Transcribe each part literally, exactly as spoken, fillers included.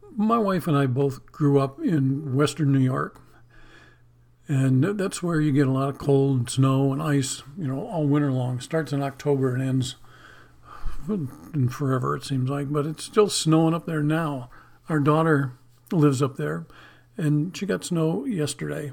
my wife and I both grew up in Western New York, and that's where you get a lot of cold and snow and ice, you know, all winter long. Starts in October and ends in forever, it seems like, but it's still snowing up there now. Our daughter lives up there, and she got snow yesterday.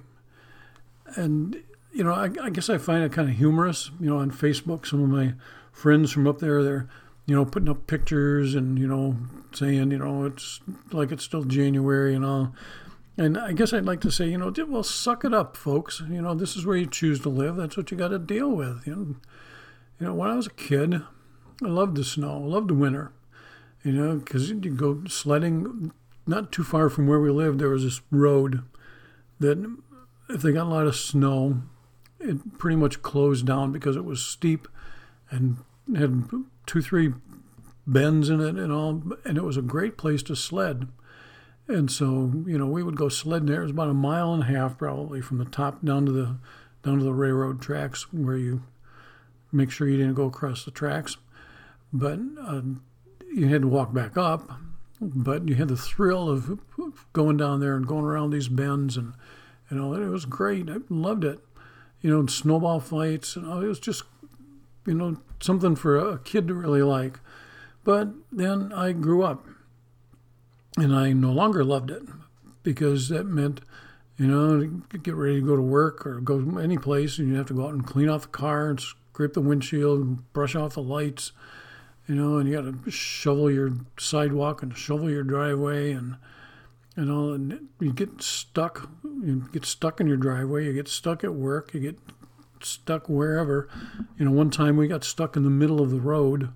And, you know, I, I guess I find it kind of humorous, you know, on Facebook, some of my friends from up there, they're, you know, putting up pictures and, you know, saying, you know, it's like it's still January and all. And I guess I'd like to say, you know, well, suck it up, folks. You know, this is where you choose to live. That's what you got to deal with. You know, you know, when I was a kid, I loved the snow. I loved the winter, you know, because you go sledding not too far from where we lived. There was this road that if they got a lot of snow, it pretty much closed down because it was steep and had two, three bends in it and all, and it was a great place to sled. And so, you know, we would go sledding there. It was about a mile and a half probably from the top down to the down to the railroad tracks where you make sure you didn't go across the tracks. But uh, you had to walk back up, but you had the thrill of going down there and going around these bends and, you know, it was great. I loved it. You know, snowball fights, and it was just, you know, something for a kid to really like. But then I grew up, and I no longer loved it because that meant, you know, get ready to go to work or go any place, and you have to go out and clean off the car and scrape the windshield and brush off the lights, you know, and you got to shovel your sidewalk and shovel your driveway, and you know, and you get stuck. You get stuck in your driveway. You get stuck at work. You get stuck wherever. You know, one time we got stuck in the middle of the road.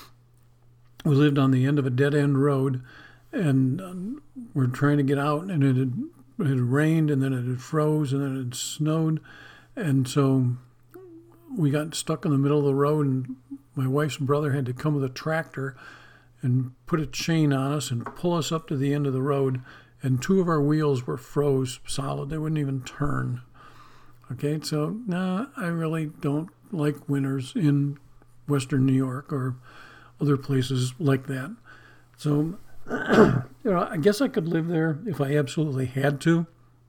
We lived on the end of a dead-end road, and um, we're trying to get out, and it had, it had rained, and then it had froze, and then it had snowed, and so we got stuck in the middle of the road, and my wife's brother had to come with a tractor and put a chain on us and pull us up to the end of the road, and two of our wheels were froze solid. They wouldn't even turn. Okay, so, nah, I really don't like winters in Western New York or other places like that. So, you know, I guess I could live there if I absolutely had to.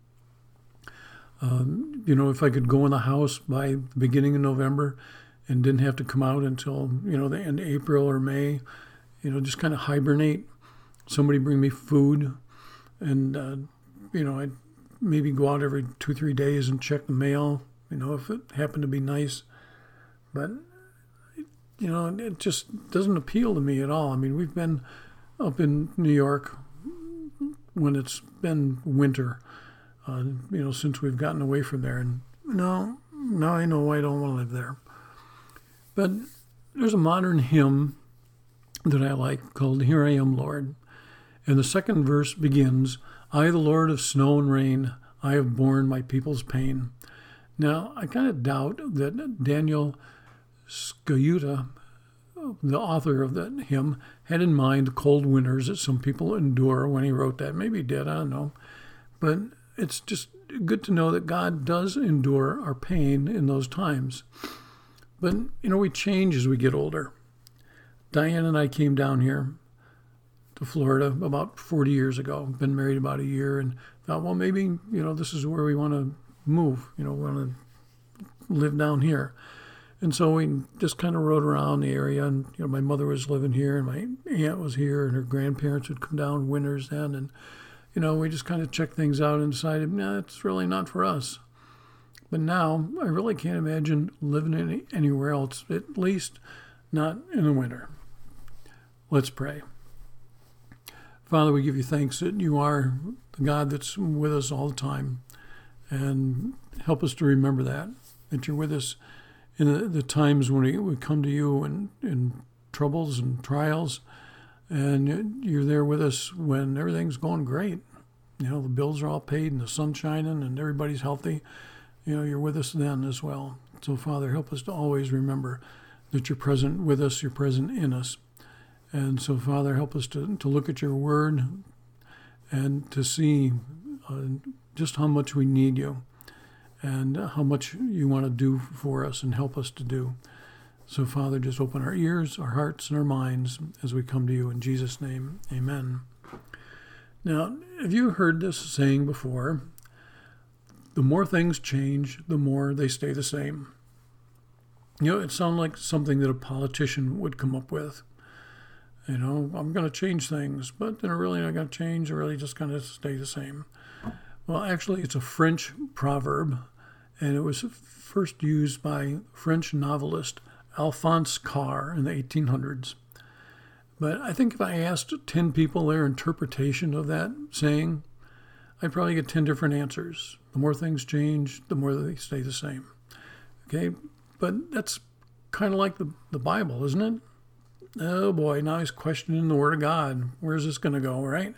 Um, you know, if I could go in the house by the beginning of November and didn't have to come out until, you know, the end of April or May, you know, just kind of hibernate. Somebody bring me food, and, uh, you know, I'd maybe go out every two, three days and check the mail, you know, if it happened to be nice. But you know, it just doesn't appeal to me at all. I mean, we've been up in New York when it's been winter, uh, you know, since we've gotten away from there. And no, now I know I don't want to live there. But there's a modern hymn that I like called Here I Am, Lord. And the second verse begins, I, the Lord of snow and rain, I have borne my people's pain. Now, I kind of doubt that Daniel Sciuta, the author of that hymn, had in mind the cold winters that some people endure when he wrote that. Maybe he did, I don't know. But it's just good to know that God does endure our pain in those times. But, you know, we change as we get older. Diane and I came down here to Florida about forty years ago. Been married about a year and thought, well, maybe, you know, this is where we want to move. You know, we want to live down here. And so we just kind of rode around the area, and you know, my mother was living here, and my aunt was here, and her grandparents would come down winters then, and you know, we just kind of checked things out and decided, nah, it's really not for us. But now I really can't imagine living any, anywhere else, at least not in the winter. Let's pray. Father, we give you thanks that you are the God that's with us all the time, and help us to remember that, that you're with us in the, the times when we, we come to you in, in troubles and trials, and you're there with us when everything's going great. You know, the bills are all paid and the sun's shining and everybody's healthy. You know, you're with us then as well. So, Father, help us to always remember that you're present with us, you're present in us. And so, Father, help us to, to look at your word and to see uh, just how much we need you and how much you want to do for us and help us to do. So, Father, just open our ears, our hearts, and our minds as we come to you. In Jesus' name, amen. Now, have you heard this saying before? The more things change, the more they stay the same. You know, it sounds like something that a politician would come up with. You know, I'm going to change things, but they're really not going to change. They're really just going to stay the same. Well, actually, it's a French proverb, and it was first used by French novelist Alphonse Karr in the eighteen hundreds. But I think if I asked ten people their interpretation of that saying, I'd probably get ten different answers. The more things change, the more they stay the same. Okay, but that's kind of like the, the Bible, isn't it? Oh boy, now he's questioning the Word of God. Where's this going to go, right?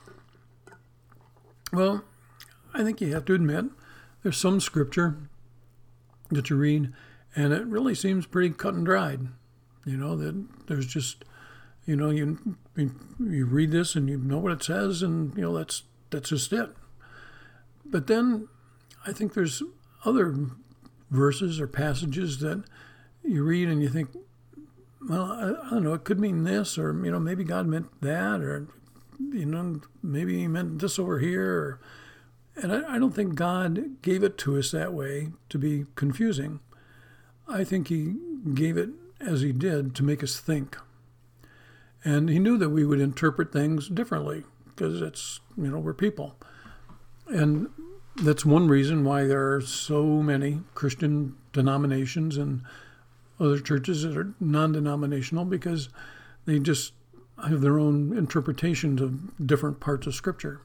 Well, I think you have to admit there's some scripture that you read, and it really seems pretty cut and dried. You know, that there's just, you know, you you read this and you know what it says, and, you know, that's that's just it. But then I think there's other verses or passages that you read and you think, well, I, I don't know, it could mean this, or, you know, maybe God meant that, or, you know, maybe he meant this over here. Or, and I, I don't think God gave it to us that way to be confusing. I think he gave it as he did to make us think. And he knew that we would interpret things differently because it's, you know, we're people. And that's one reason why there are so many Christian denominations and other churches that are non-denominational, because they just have their own interpretations of different parts of Scripture.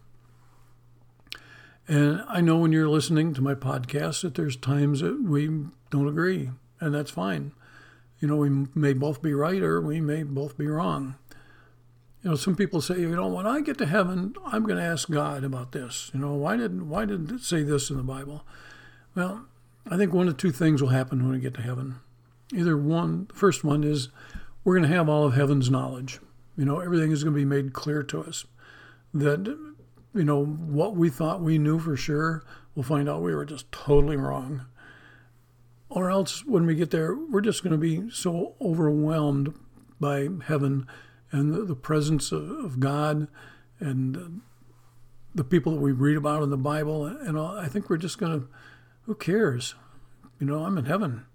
And I know when you're listening to my podcast that there's times that we don't agree, and that's fine. You know, we may both be right or we may both be wrong. You know, some people say, you know, when I get to heaven, I'm going to ask God about this. You know, why did why did it say this in the Bible? Well, I think one of two things will happen when we get to heaven. Either one, the first one is we're going to have all of heaven's knowledge. You know, everything is going to be made clear to us. That, you know, what we thought we knew for sure, we'll find out we were just totally wrong. Or else when we get there, we're just going to be so overwhelmed by heaven and the, the presence of, of God and uh, the people that we read about in the Bible. And all, I think we're just going to, who cares? You know, I'm in heaven.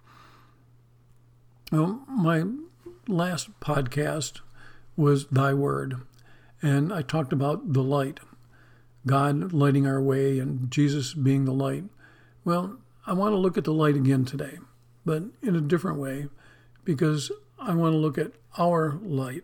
Well, my last podcast was Thy Word, and I talked about the light, God lighting our way and Jesus being the light. Well, I want to look at the light again today, but in a different way, because I want to look at our light.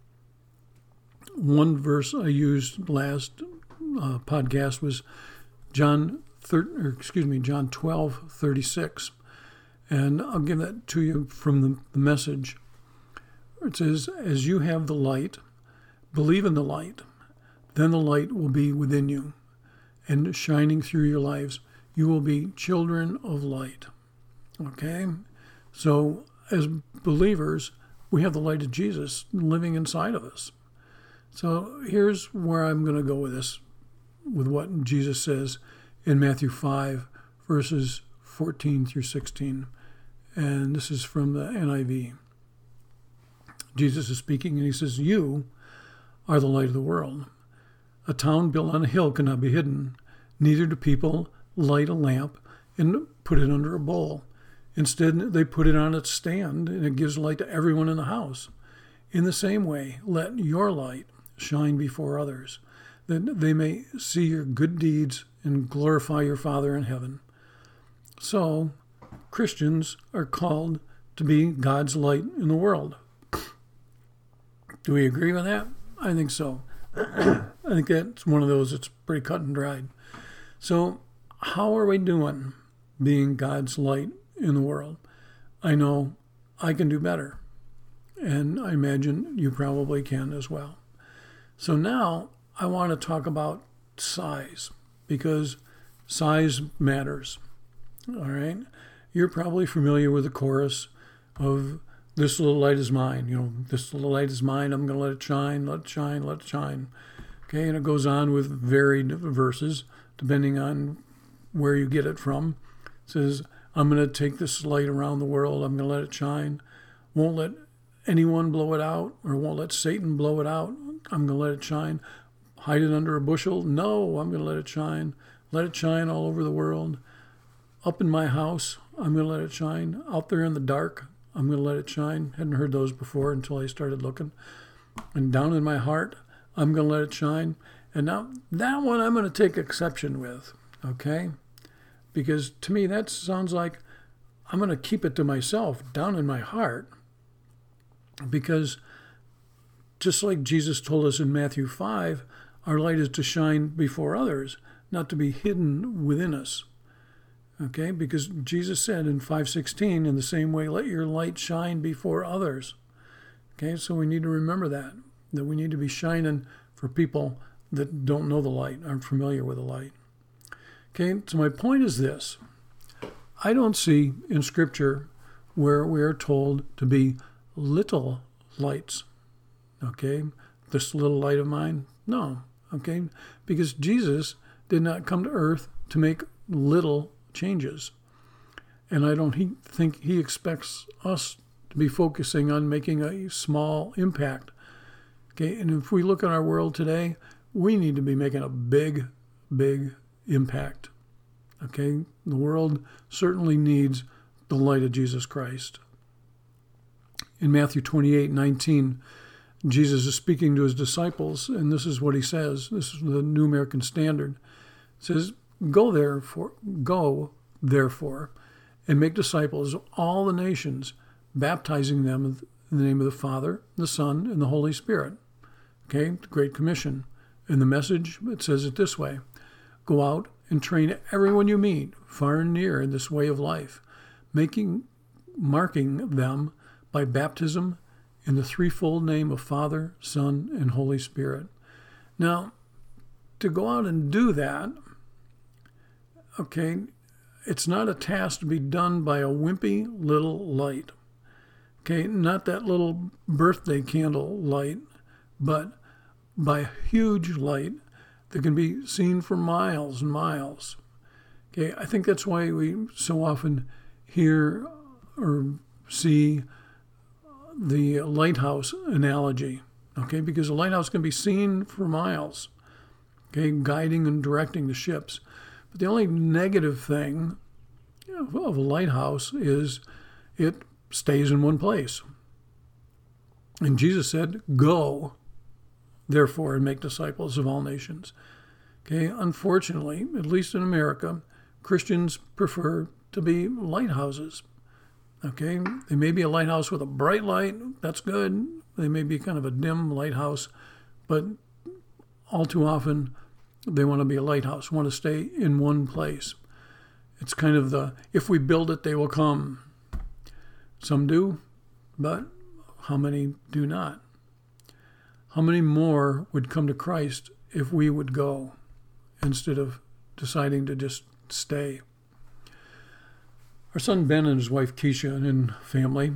One verse I used last uh, podcast was John, thir- or excuse me, John twelve thirty-six. And I'll give that to you from the, the Message. It says, as you have the light, believe in the light, then the light will be within you, and shining through your lives, you will be children of light. Okay? So, as believers, we have the light of Jesus living inside of us. So, here's where I'm going to go with this, with what Jesus says in Matthew five, verses fourteen through sixteen. And this is from the N I V. Jesus is speaking, and he says, you are the light of the world. A town built on a hill cannot be hidden. Neither do people light a lamp and put it under a bowl. Instead, they put it on its stand, and it gives light to everyone in the house. In the same way, let your light shine before others, that they may see your good deeds and glorify your Father in heaven. So, Christians are called to be God's light in the world. Do we agree with that? I think so. I think that's one of those that's pretty cut and dried. So, how are we doing being God's light in the world? I know I can do better, and I imagine you probably can as well. So now I want to talk about size, because size matters. All right? You're probably familiar with the chorus of this little light is mine. You know, this little light is mine. I'm going to let it shine, let it shine, let it shine. Okay, and it goes on with varied verses depending on where you get it from. It says, I'm going to take this light around the world. I'm going to let it shine. Won't let anyone blow it out, or won't let Satan blow it out. I'm going to let it shine. hide it under a bushel. No, I'm going to let it shine. Let it shine all over the world. Up in my house, I'm going to let it shine. Out there in the dark, I'm going to let it shine. Hadn't heard those before until I started looking. And down in my heart, I'm going to let it shine. And now that one I'm going to take exception with, okay? Because to me that sounds like I'm going to keep it to myself down in my heart. Because just like Jesus told us in Matthew five, our light is to shine before others, not to be hidden within us. Okay, because Jesus said in five sixteen, in the same way, let your light shine before others. Okay, so we need to remember that, that we need to be shining for people that don't know the light, aren't familiar with the light. Okay, so my point is this. I don't see in Scripture where we are told to be little lights. Okay, this little light of mine? No, okay, because Jesus did not come to earth to make little changes. And I don't he, think he expects us to be focusing on making a small impact. Okay, and if we look at our world today, we need to be making a big, big impact. Okay, the world certainly needs the light of Jesus Christ. In Matthew twenty-eight nineteen, Jesus is speaking to his disciples, and this is what he says. This is the New American Standard. It says, Go therefore, go therefore, and make disciples of all the nations, baptizing them in the name of the Father, the Son, and the Holy Spirit. Okay, the Great Commission. In the Message, it says it this way: Go out and train everyone you meet, far and near, in this way of life, making, marking them by baptism in the threefold name of Father, Son, and Holy Spirit. Now, to go out and do that, okay, it's not a task to be done by a wimpy little light. Okay, not that little birthday candle light, but by a huge light that can be seen for miles and miles. Okay, I think that's why we so often hear or see the lighthouse analogy. Okay, because a lighthouse can be seen for miles, okay, guiding and directing the ships. But the only negative thing of a lighthouse is it stays in one place. And Jesus said, Go, therefore, and make disciples of all nations. Okay, unfortunately, at least in America, Christians prefer to be lighthouses. Okay, they may be a lighthouse with a bright light, that's good. They may be kind of a dim lighthouse, but all too often they want to be a lighthouse, want to stay in one place. It's kind of the, if we build it, they will come. Some do, but how many do not? How many more would come to Christ if we would go instead of deciding to just stay? Our son Ben and his wife Keisha and family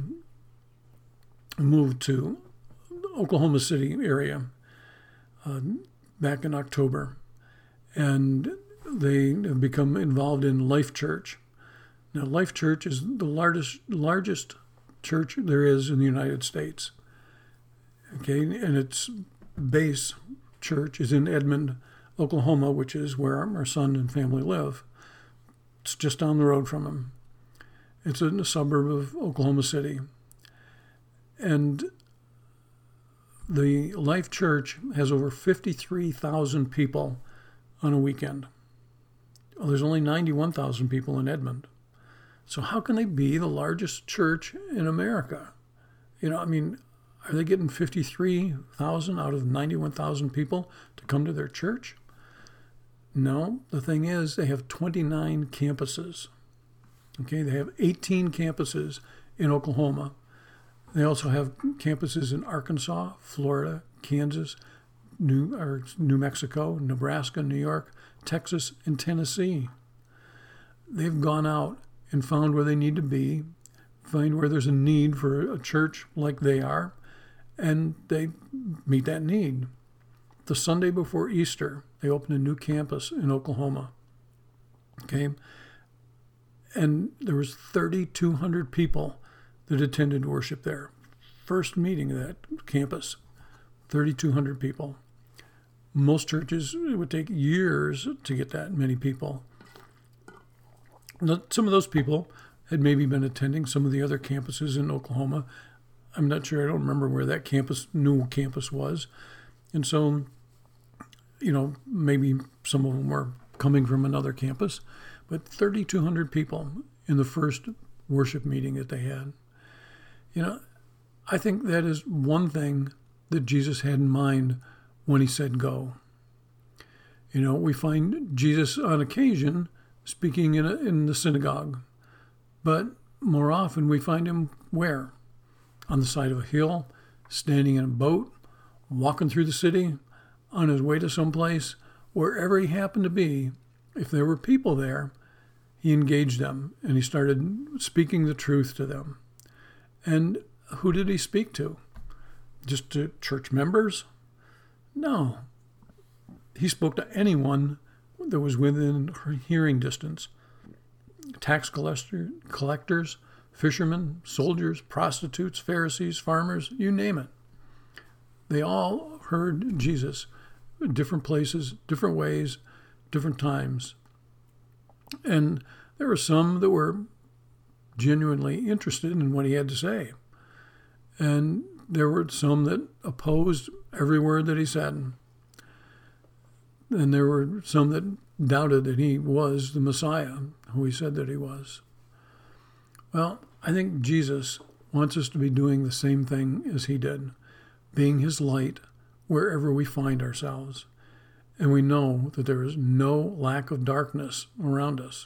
moved to Oklahoma City area uh, back in October, and they have become involved in Life Church. Now, Life Church is the largest largest church there is in the United States. Okay, and its base church is in Edmond, Oklahoma, which is where our son and family live. It's just down the road from them. It's in a suburb of Oklahoma City. And the Life Church has over fifty-three thousand people on a weekend. Well, there's only ninety-one thousand people in Edmond. So how can they be the largest church in America? You know, I mean, are they getting fifty-three thousand out of ninety-one thousand people to come to their church? No, the thing is they have twenty-nine campuses. Okay, they have eighteen campuses in Oklahoma. They also have campuses in Arkansas, Florida, Kansas, New, or New Mexico, Nebraska, New York, Texas, and Tennessee. They've gone out and found where they need to be, find where there's a need for a church like they are, and they meet that need. The Sunday before Easter, they opened a new campus in Oklahoma. Okay, and there was thirty-two hundred people that attended worship there. First meeting of that campus, thirty-two hundred people. Most churches, it would take years to get that many people. Now, some of those people had maybe been attending some of the other campuses in Oklahoma. I'm not sure. I don't remember where that campus, new campus was. And so, you know, maybe some of them were coming from another campus. But thirty-two hundred people in the first worship meeting that they had. You know, I think that is one thing that Jesus had in mind when he said go. You know, we find Jesus on occasion speaking in, a, in the synagogue, but more often we find him where? On the side of a hill, standing in a boat, walking through the city, on his way to someplace, wherever he happened to be. If there were people there, he engaged them and he started speaking the truth to them. And who did he speak to? Just to church members? No. He spoke to anyone that was within hearing distance. Tax collector, collectors, fishermen, soldiers, prostitutes, Pharisees, farmers, you name it. They all heard Jesus in different places, different ways, different times. And there were some that were genuinely interested in what he had to say. And there were some that opposed every word that he said. And there were some that doubted that he was the Messiah, who he said that he was. Well, I think Jesus wants us to be doing the same thing as he did, being his light wherever we find ourselves. And we know that there is no lack of darkness around us.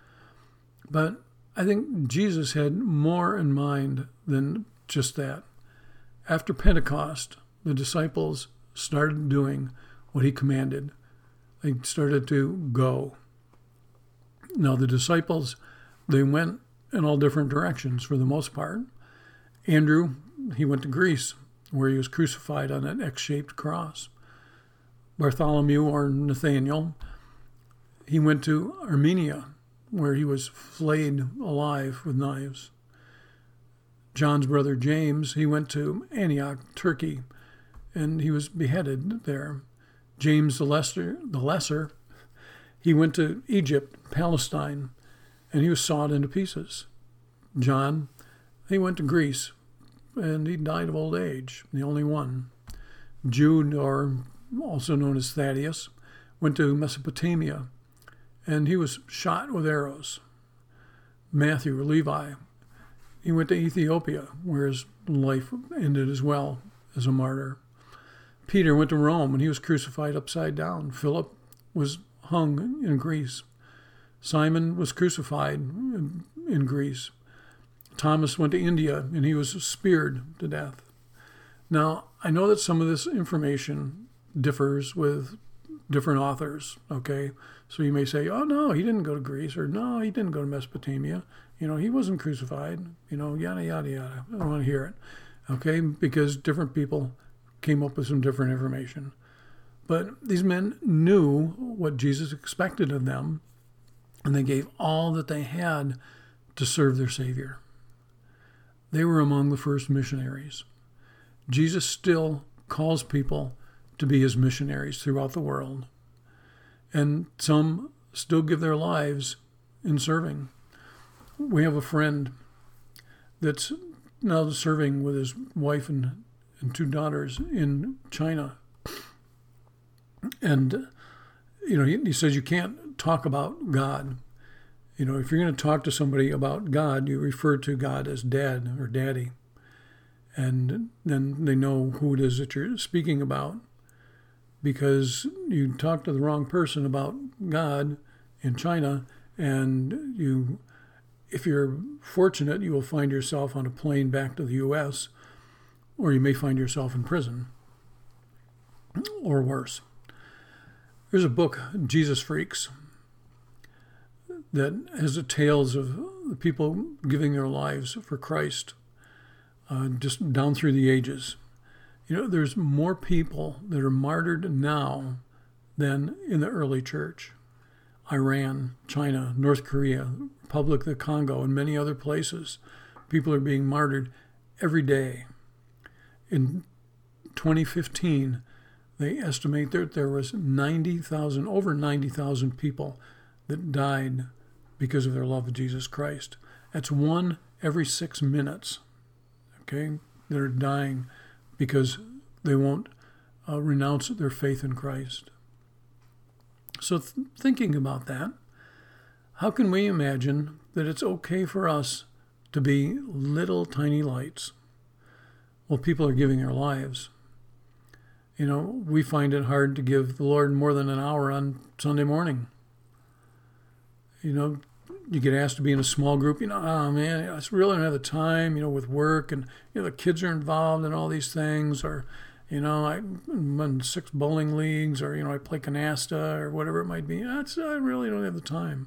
But I think Jesus had more in mind than just that. After Pentecost, the disciples started doing what he commanded. They started to go. Now, the disciples, they went in all different directions for the most part. Andrew, he went to Greece, where he was crucified on an X-shaped cross. Bartholomew, or Nathaniel, he went to Armenia, where he was flayed alive with knives. John's brother James, he went to Antioch, Turkey, and he was beheaded there. James the Lesser, the Lesser, he went to Egypt, Palestine, and he was sawed into pieces. John, he went to Greece, and he died of old age, the only one. Jude, or also known as Thaddeus, went to Mesopotamia, and he was shot with arrows. Matthew, or Levi, he went to Ethiopia, where his life ended as well as a martyr. Peter went to Rome, and he was crucified upside down. Philip was hung in Greece. Simon was crucified in Greece. Thomas went to India, and he was speared to death. Now, I know that some of this information differs with different authors, okay? So you may say, oh, no, he didn't go to Greece, or no, he didn't go to Mesopotamia. You know, he wasn't crucified, you know, yada, yada, yada. I don't want to hear it, okay? Because different people came up with some different information. But these men knew what Jesus expected of them, and they gave all that they had to serve their Savior. They were among the first missionaries. Jesus still calls people to be his missionaries throughout the world. And some still give their lives in serving. We have a friend that's now serving with his wife and, and two daughters in China. And, you know, he, he says you can't talk about God. You know, if you're going to talk to somebody about God, you refer to God as Dad or Daddy. And then they know who it is that you're speaking about. Because you talk to the wrong person about God in China, and you, if you're fortunate, you will find yourself on a plane back to the U S, or you may find yourself in prison, or worse. There's a book, Jesus Freaks, that has the tales of the people giving their lives for Christ, uh, just down through the ages. You know, there's more people that are martyred now than in the early church. Iran, China, North Korea, Republic of the Congo, and many other places. People are being martyred every day. In twenty fifteen, they estimate that there was ninety thousand, over ninety thousand people that died because of their love of Jesus Christ. That's one every six minutes, okay, that are dying because they won't uh, renounce their faith in Christ. So th- thinking about that, how can we imagine that it's okay for us to be little tiny lights while people are giving their lives? You know, we find it hard to give the Lord more than an hour on Sunday morning. You know, you get asked to be in a small group, you know, oh man, I really don't have the time, you know, with work, and, you know, the kids are involved in all these things, or, you know, I'm in six bowling leagues, or, you know, I play canasta, or whatever it might be. That's, I really don't have the time.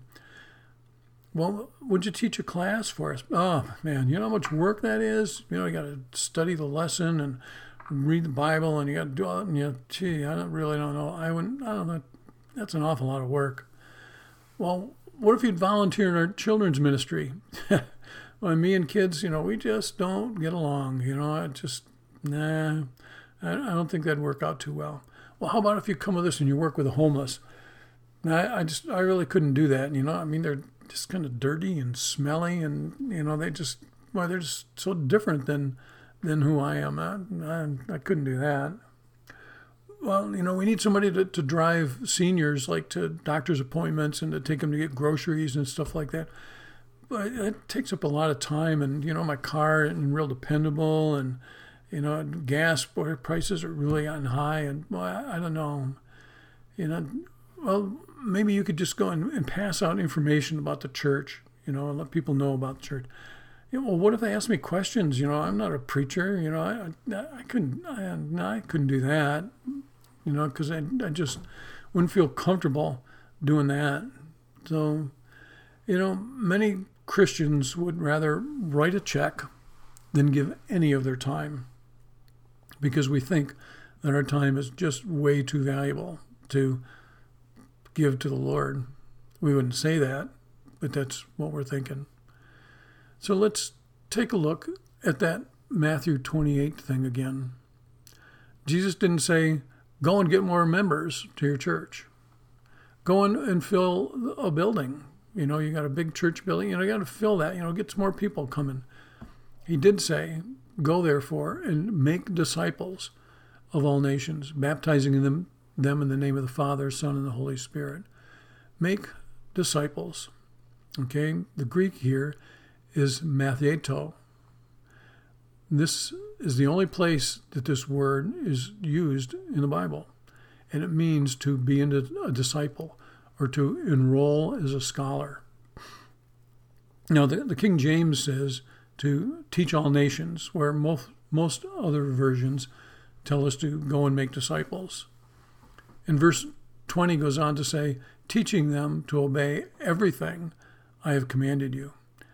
Well, would you teach a class for us? Oh man, you know how much work that is? You know, you got to study the lesson and read the Bible, and you got to do all that, and you, gee, I don't really don't know. I wouldn't, I don't know. That's an awful lot of work. Well, what if you'd volunteer in our children's ministry? Well, me and kids, you know, we just don't get along. You know, I just, nah, I, I don't think that'd work out too well. Well, how about if you come with us and you work with the homeless? I, I just, I really couldn't do that. You know, I mean, they're just kind of dirty and smelly, and, you know, they just, well, they're just so different than, than who I am. I, I, I couldn't do that. Well, you know, we need somebody to, to drive seniors, like, to doctor's appointments and to take them to get groceries and stuff like that. But it takes up a lot of time, and, you know, my car isn't real dependable, and, you know, gas prices are really gotten high, and, well, I, I don't know. You know, well, maybe you could just go and, and pass out information about the church, you know, and let people know about the church. You know, well, what if they ask me questions? You know, I'm not a preacher. You know, I I, I couldn't I, I couldn't do that. You know, because I I just wouldn't feel comfortable doing that. So, you know, many Christians would rather write a check than give any of their time, because we think that our time is just way too valuable to give to the Lord. We wouldn't say that, but that's what we're thinking. So let's take a look at that Matthew twenty-eight thing again. Jesus didn't say, go and get more members to your church. Go in and fill a building. You know, you got a big church building, you know, you got to fill that, you know, get some more people coming. He did say, go therefore and make disciples of all nations, baptizing them, them in the name of the Father, Son, and the Holy Spirit. Make disciples. Okay, the Greek here is matheto. This is the only place that this word is used in the Bible, and it means to be a disciple or to enroll as a scholar. Now, the, the King James says to teach all nations, where most, most other versions tell us to go and make disciples. And verse twenty goes on to say, teaching them to obey everything I have commanded you.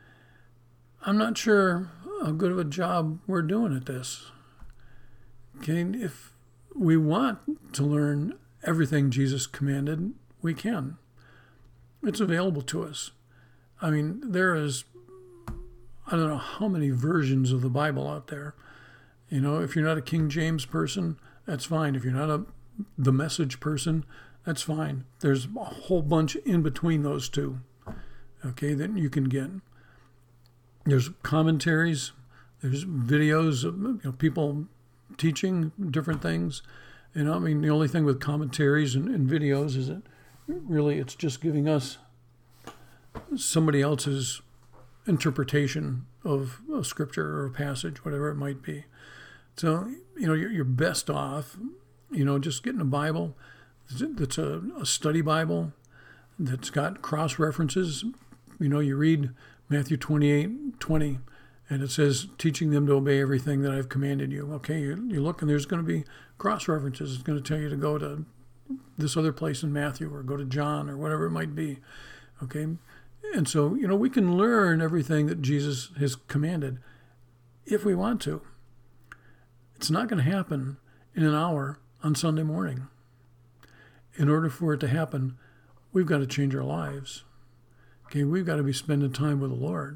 I'm not sure how good of a job we're doing at this. Okay, if we want to learn everything Jesus commanded, we can. It's available to us. I mean, there is, I don't know how many versions of the Bible out there. You know, if you're not a King James person, that's fine. If you're not a the Message person, that's fine. There's a whole bunch in between those two, okay, that you can get. There's commentaries, there's videos of, you know, people teaching different things. You know, I mean, the only thing with commentaries and, and videos is that really it's just giving us somebody else's interpretation of a scripture or a passage, whatever it might be. So, you know, you're, you're best off, you know, just getting a Bible that's a, a study Bible that's got cross references. You know, you read Matthew twenty-eight twenty, and it says, teaching them to obey everything that I've commanded you. Okay, you, you look, and there's going to be cross references. It's going to tell you to go to this other place in Matthew, or go to John, or whatever it might be. Okay, and so, you know, we can learn everything that Jesus has commanded if we want to. It's not going to happen in an hour on Sunday morning. In order for it to happen, we've got to change our lives. Okay, we've got to be spending time with the Lord.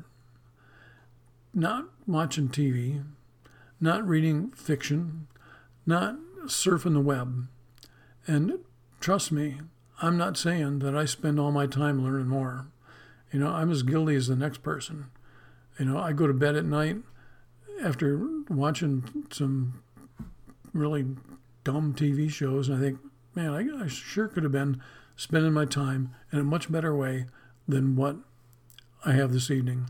Not watching T V, not reading fiction, not surfing the web. And trust me, I'm not saying that I spend all my time learning more. You know, I'm as guilty as the next person. You know, I go to bed at night after watching some really dumb T V shows, and I think, man, I, I sure could have been spending my time in a much better way than what I have this evening,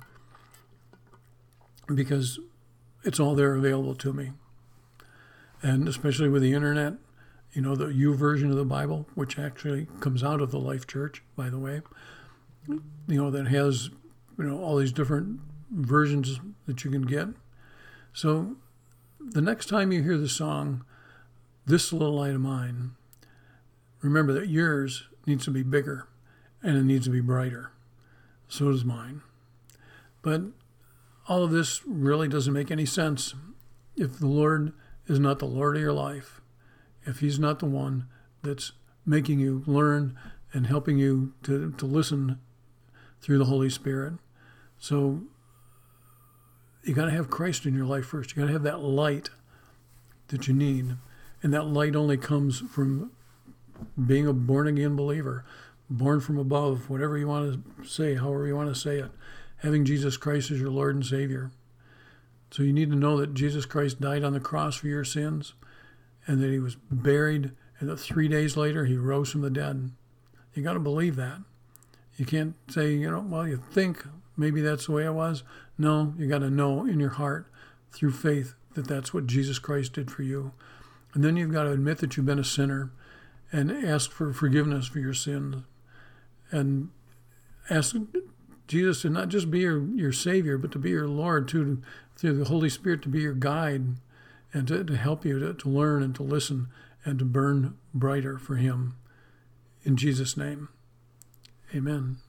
because it's all there available to me. And especially with the internet, you know, the U version of the Bible, which actually comes out of the Life Church, by the way, you know, that has, you know, all these different versions that you can get. So the next time you hear the song, This Little Light of Mine, remember that yours needs to be bigger and it needs to be brighter. So does mine. But all of this really doesn't make any sense if the Lord is not the Lord of your life, if he's not the one that's making you learn and helping you to, to listen through the Holy Spirit. So you got to have Christ in your life first. You got to have that light that you need. And that light only comes from being a born-again believer, born from above, whatever you want to say, however you want to say it, having Jesus Christ as your Lord and Savior. So you need to know that Jesus Christ died on the cross for your sins, and that he was buried, and that three days later he rose from the dead. You got to believe that. You can't say, you know, well, you think maybe that's the way it was. No, you got to know in your heart through faith that that's what Jesus Christ did for you. And then you've got to admit that you've been a sinner and ask for forgiveness for your sins. And ask Jesus to not just be your, your Savior, but to be your Lord, too, through the Holy Spirit to be your guide and to, to help you to, to learn and to listen and to burn brighter for him. In Jesus' name, amen.